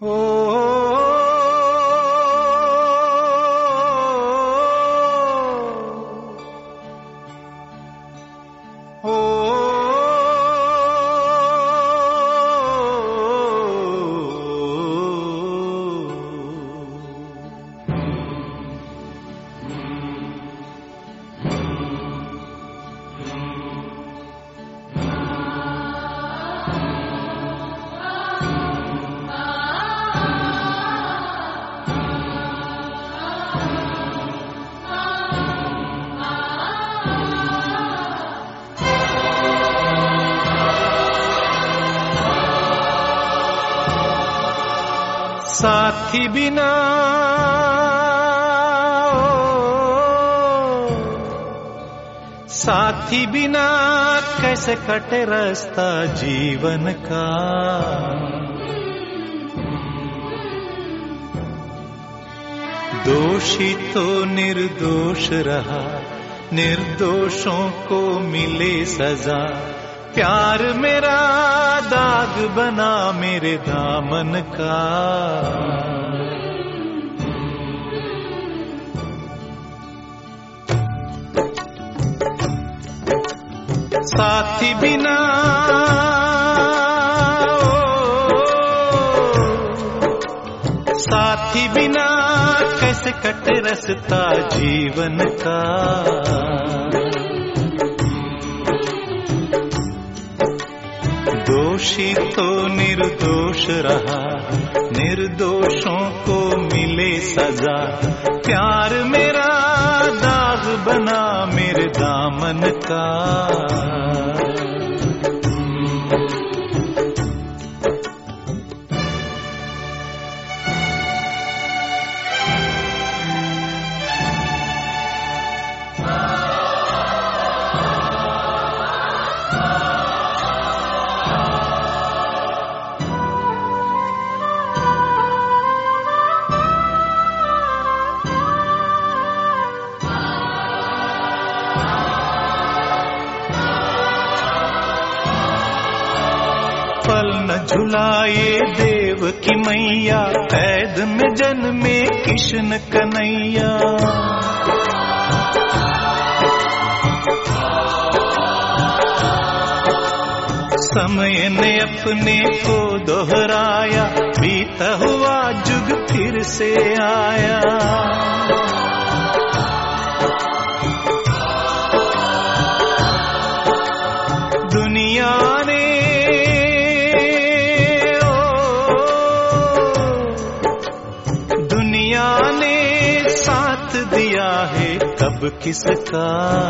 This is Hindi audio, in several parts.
ओ साथी बिना साथी बिना कैसे कटे रास्ता जीवन का। दोषी तो निर्दोष रहा, निर्दोषों को मिले सजा। प्यार मेरा दाग बना मेरे दामन का। साथी बिना साथी बिना कैसे कटे रास्ता जीवन का। दोषी तो निर्दोष रहा, निर्दोषों को मिले सजा। प्यार मेरा दाग बना मेरे दामन का। पल न झुलाए देव की मैया, कैद में जन्मे कृष्ण कन्हैया। समय ने अपने को दोहराया, बीता हुआ जुग फिर से आया। दुनिया ने साथ दिया है कब किसका।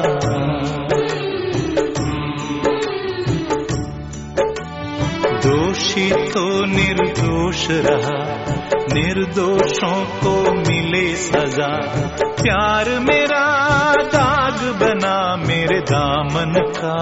दोषी तो निर्दोष रहा, निर्दोषों को मिले सजा। प्यार मेरा दाग बना मेरे दामन का।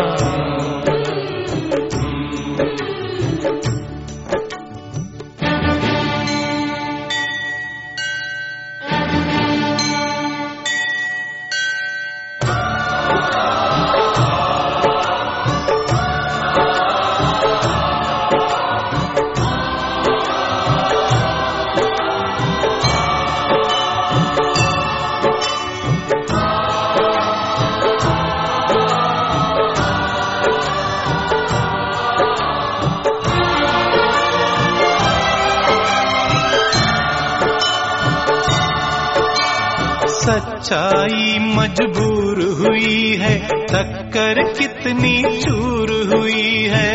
सच्चाई मजबूर हुई है, टक्कर कितनी चूर हुई है।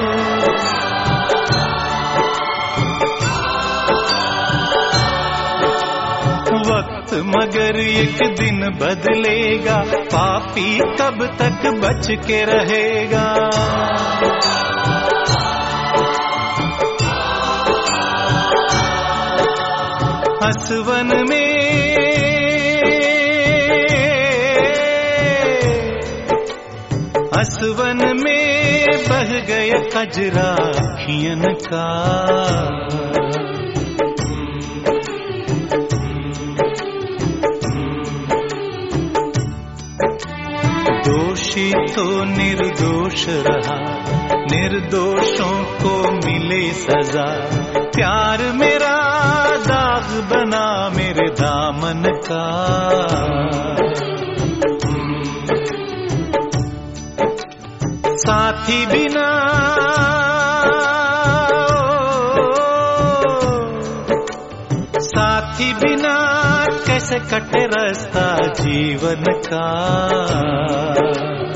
वक्त मगर एक दिन बदलेगा, पापी कब तक बच के रहेगा। हसवन में हसवन में बह गए कजरा खियन का। दोषी तो निर्दोष रहा, निर्दोषों को मिले सजा। प्यार मेरा दाग बना मेरे दामन का। साथी बिना साथी बिना कैसे कटे रास्ता जीवन का।